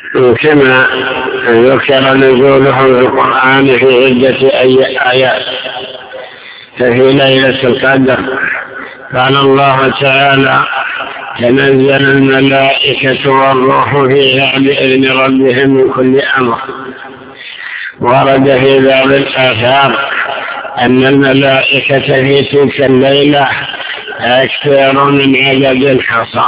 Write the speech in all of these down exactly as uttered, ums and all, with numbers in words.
كما ذكر نزوله في القرآن في عدة آيات. ففي ليلة القدر قال الله تعالى: تنزل الملائكة والروح فيها بإذن ربهم من كل أمر. ورد في بعض الآثار أن الملائكة في تلك الليلة أكثر من عدد الحصى،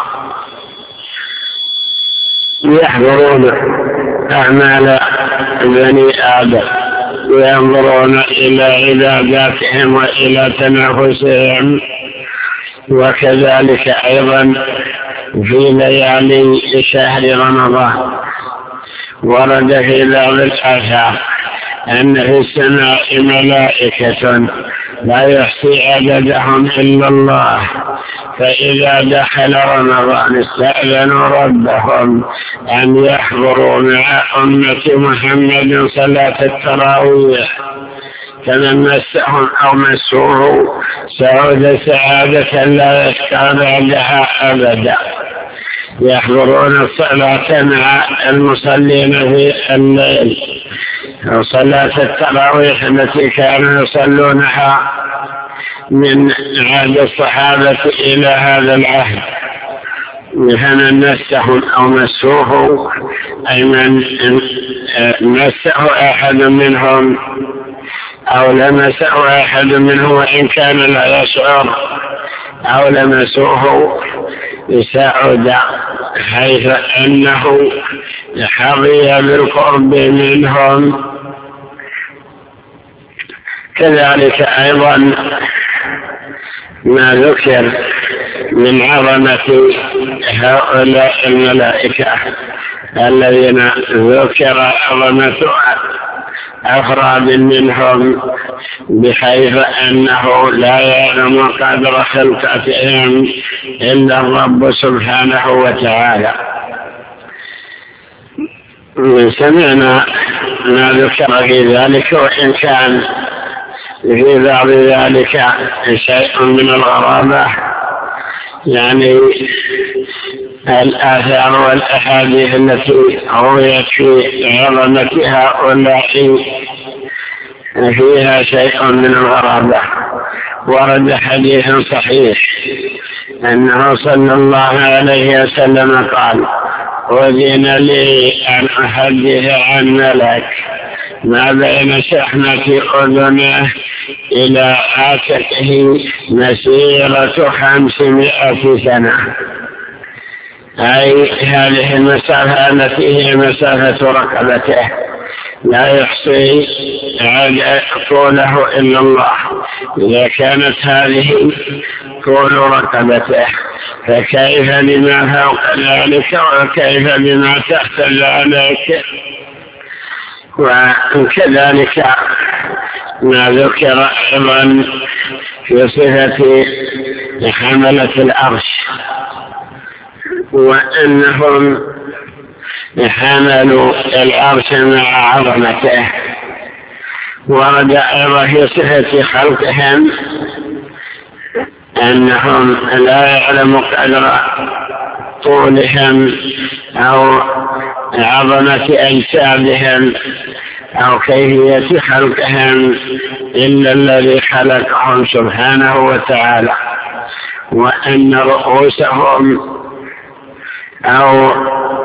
يحضرون أعمال بني آدم وينظرون إلى عباداتهم وإلى تنافسهم. وكذلك أيضا في ليالي شهر رمضان ورد في بعض الآثار أن في السماء ملائكة لا يحصي عددهم إلا الله، فإذا دخل رمضان استأذنوا ربهم أن يحضروا مع أمة محمد صلاة التراويح، فمن مسهم أو مسوه سعود سعادة لا يشقى بعدها أبدا. يحضرون الصلاة مع المصلين في الليل، صلاة التراويح التي كانوا يصلونها من عهد الصحابة إلى هذا العهد. فمن مسهم أو مسوه أي من مسه أحد منهم أو لمسه أحد منه وإن كان لا يشعر أو لمسوه سعد، حيث أنه حظي بالقرب منهم. كذلك أيضا ما ذكر من عظمة هؤلاء الملائكة الذين ذكر عظمة أفراد منهم، بحيث أنه لا يعلم قدر خلقتهم إلا الرب سبحانه وتعالى. سمعنا ما ذكر في ذلك، وإن كان في بعض ذلك شيء من الغرابة، يعني الآثار والأحاديث التي رويت في عظمة هؤلاء فيها شيء من الغرابة. ورد حديث صحيح أنه صلى الله عليه وسلم قال: أذن لي أن أحدث عن ملك ما بين شحمة أذنه إلى عاتقه مسيرة خمسمائة سنة، أي هذه المسافة التي هي مسافة ركبته لا يحصي طوله إلا الله. إذا كانت هذه طول ركبته فكيف بما فوق ذلك وكيف بما تحت ذلك؟ وكذلك ما ذكر أيضا في صفة حملة العرش، وأنهم حملوا العرش مع عظمته. ورد أيضا في صفة خلقهم أنهم لا يعلم قدر طولهم أو عظمة أجسادهم أو كيفية خلقهم إلا الذي خلقهم سبحانه وتعالى، وأن رؤوسهم أو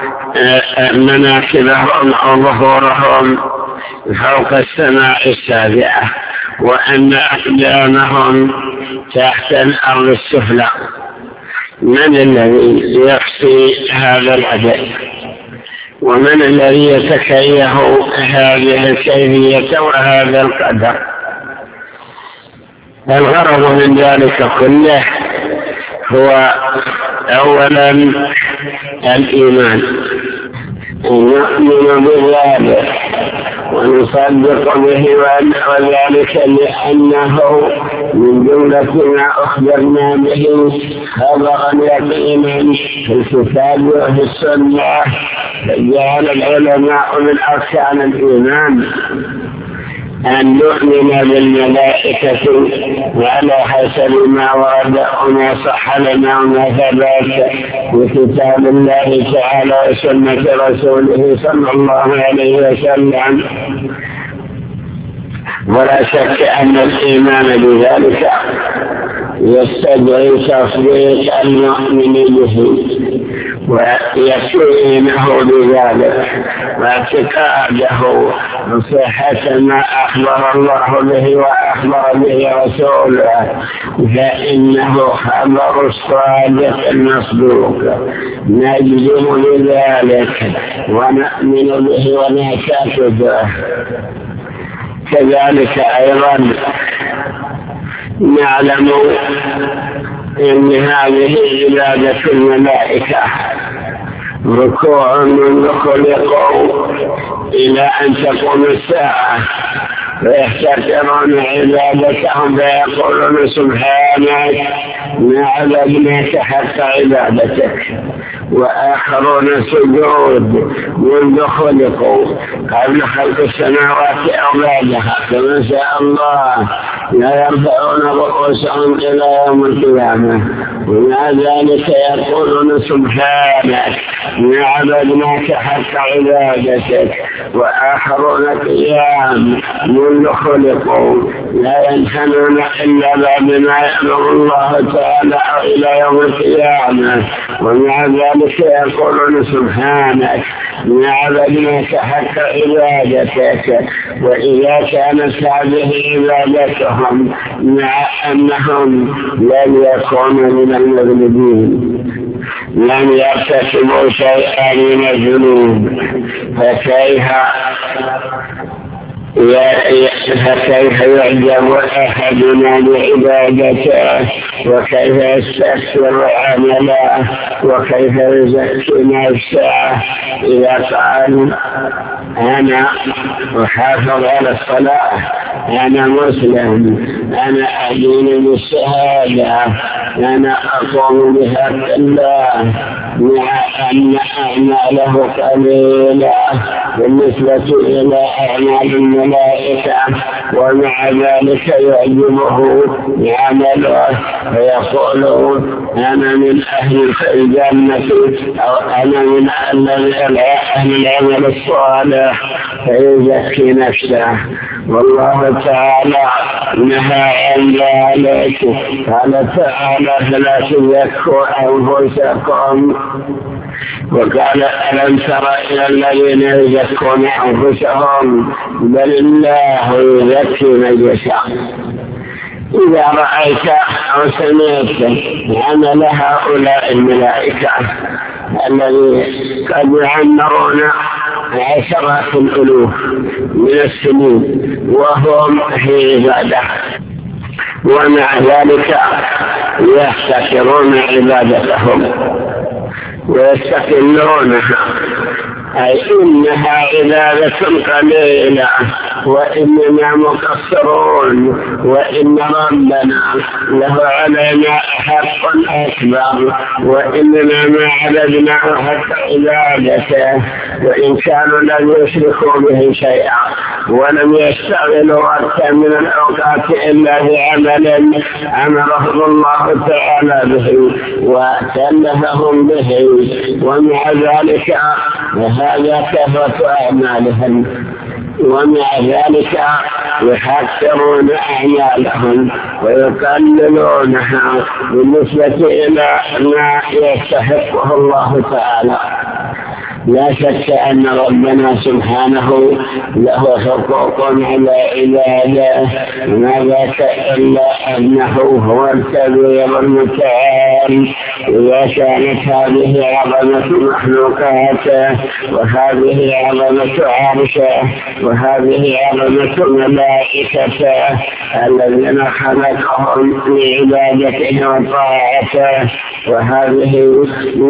مناكبهم أو ظهورهم فوق السماء السابعة، وأن أقدامهم تحت الأرض السفلى. من الذي يحصي هذا العدد؟ ومن الذي يتكيه هذه الكيفية وهذا القدر؟ الغرض من ذلك كله هو أولا الإيمان، أن نؤمن بالله ونصدق به، وذلك لأنه من جملة ما أخبرنا به خبرا يقينا في الكتاب وفي السنة. فجعل العلماء من أركان الإيمان أن نؤمن بالملائكة وعلى حسب ما ورد وما صح لنا وما ثبت بكتاب الله تعالى وسنة رسوله صلى الله عليه وسلم. ولا شك أن الإيمان بذلك يستدعي تصديق المؤمن به ويقينه بذلك واعتقاده بصحة ما أخبر الله به وأخبر به رسوله، فإنه خبر الصادق المصدوق نجزم بذلك ونؤمن به ونعتقده. كذلك أيضا نعلم إن هذه عبادة الملائكة ركوع من خلقوا إلى أن تقوم الساعة، فيحتكرون عبادتهم فيقولون سبحانك ما عبدناك حتى عبادتك. وآخرون سجود منذ خلقوا قبل خلق السماوات أو بعدها كما شاء الله لا يرفعون رؤوسهم إلى يوم القيامة، ومع ذلك يقولون سبحانك ما عبدناك حتى عبادتك. وآخرون قيام منذ خلقوا لا ينحنون إلا بعد ما يأمر الله تعالى أو إلى يوم القيامة، ومع ذلك يقولون سبحانك ما عبدناك حتى عبادتك. وإذا كانت هذه عبادتهم مع أنهم لن يكونوا من المذنبين لم يرتكبوا شيئا من الذنوب، فكيف فكيف يعجب أحدنا بعبادته وكيف يستكثر عمله وكيف يزكي نفسه إذا قال أنا أحافظ على الصلاة، أنا مسلم، أنا أدين بالشهادة، أنا أقوم بحق الله، مع أن أعماله قليلة بالنسبة إلى أعمال الملائكة، ومع ذلك يعجبه عمله فيقول أنا من أهل الجنة أو أنا من أهل العمل الصالح، فيزكي نفسه. والله تعالى نهى عن ذلك، قال تعالى فلا تزكوا أنفسكم، وقال ألم تر إلى الذين يزكون أنفسهم بل الله يزكي من يشاء. إذا رأيت أو سمعت عمل هؤلاء الملائكة الذي قد يعمرون عشرات الألوف من السنين وهم في عبادة، ومع ذلك يحتكرون عبادتهم ويستقلونها، أي إنها عبادة قليلة وإننا مقصرون، وإن ربنا له علينا حق أكبر، وإننا ما عبدناه حتى عبادته، وإن كانوا لم يشركوا به شيئا ولم يشتغلوا وقتا من الأوقات إلا بعمل أمرهم الله تعالى به وكلفهم به، ومع ذلك هذا كثرة أعمالهم، ومع ذلك يحقرون أعمالهم ويقللونها بالنسبة إلى ما يستحقه الله تعالى. لا شك أن ربنا سبحانه له حقوق على عباده، ما ذاك إلا أنه هو الكبير المتعال. إذا كانت هذه عظمة مخلوقاته وهذه عظمة عرشه وهذه عظمة ملائكته الذين خلقهم لعبادته وطاعته، وهذه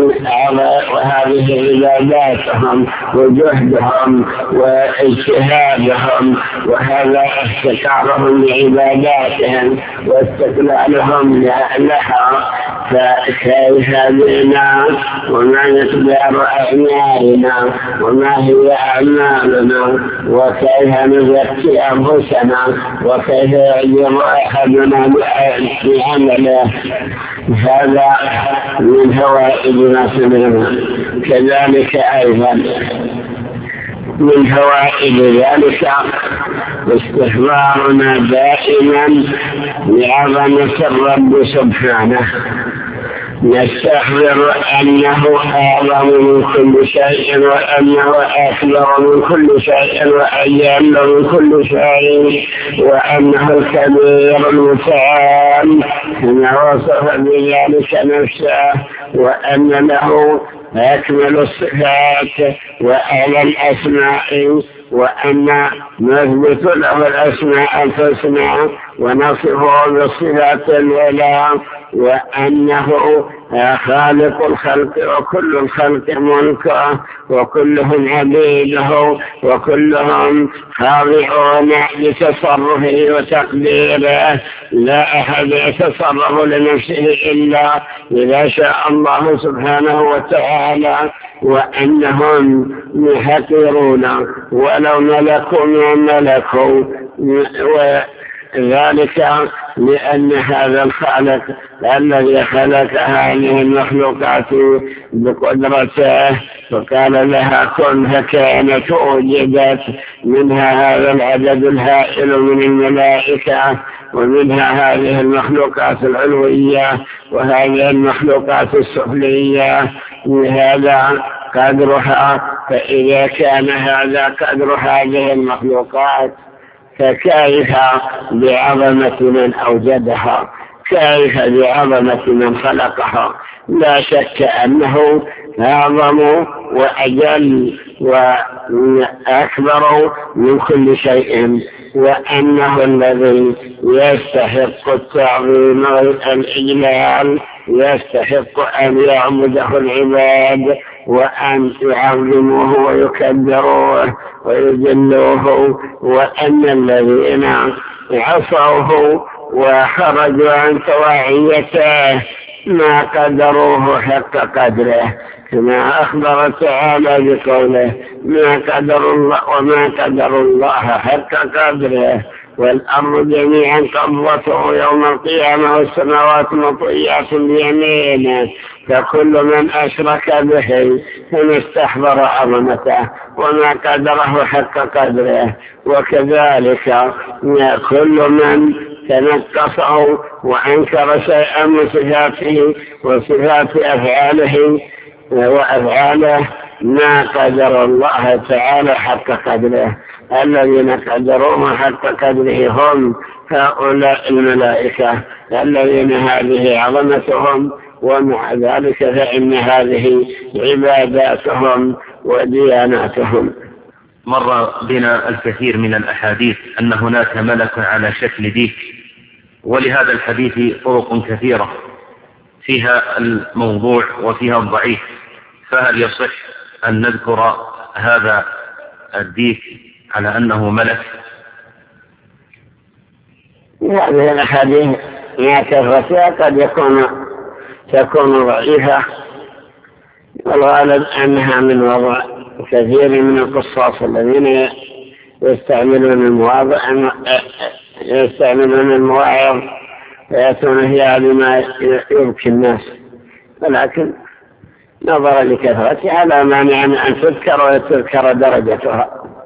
وهذه عبادات وجهدهم واجتهادهم، وهذا احتكارهم لعباداتهم واستقلالهم لها، فكيف بنا وما مقدار أعمالنا وما هي أعمالنا وكيف نزكي أنفسنا وكيف يعجب أحدنا بعمله. هذا من فوائد ما سمعنا. كذلك أيضا من فوائد ذلك استحضارنا دائما بعظمة الرب سبحانه، نستحضر أنه أعظم من كل شيء وأنه أكبر من كل شيء وأجل من كل شيء وأنه الكبير المتعال كما وصف بذلك نفسه، وأن له أكمل الصفات وأعلى الأسماء، وأن نثبت له الأسماء الحسنى ونصفه بالصفات العلى، وأنه خالق الخلق وكل الخلق ملكه وكلهم عبيده وكلهم خاضعون لتصرفه وتقديره، لا أحد يتصرف لنفسه إلا إذا شاء الله سبحانه وتعالى، وأنهم محقرون ولو ملكوا ما ملكوا، وذلك لأن هذا الخالق الذي خلق هذه المخلوقات بقدرته فقال لها كن فكانت وجدت، منها هذا العدد الهائل من الملائكة ومنها هذه المخلوقات العلوية وهذه المخلوقات السفلية، وهذا قدرها. فإذا كان هذا قدر هذه المخلوقات فكيف بعظمة من أوجدها، كيف بعظمة من خلقها. لا شك أنه أعظم وأجل وأكبر من كل شيء، وأنه الذي يستحق التعظيم والإجلال، يستحق أن يعبده العباد وأن يعظموه ويكبروه ويجلوه، وأن الذين عصوه وخرجوا عن طواعيته ما قدروه حق قدره، كما أخبر تعالى بقوله ما قدر الله وما قدر الله حق قدره والأرض جميعا قبضته يوم القيامة والسماوات مطويات بيمينه، فكل من أشرك به فما استحضر عظمته وما قدره حق قدره، وكذلك كل من تنقصه وأنكر شيئا من صفاته وصفات أفعاله وأفعاله ما قدر الله تعالى حق قدره. الذين قدروه حق قدره هم هؤلاء الملائكة الذين هذه عظمتهم، ومع ذلك فإن هذه عباداتهم ودياناتهم. مر بنا الكثير من الأحاديث أن هناك ملك على شكل ديك، ولهذا الحديث طرق كثيرة فيها الموضوع وفيها الضعيف، فهل يصح أن نذكر هذا الديك على أنه ملك؟ هذه الأحاديث ما كثرتها قد يكون تكون ضعيفة، والغالب أنها من وضع كثير من القصاص الذين يستعملون المواضع يستعملون المواعظ فيأتون فيها بما يبكي الناس، ولكن نظرا لكثرتها لا مانع أن تذكر وتذكر درجتها.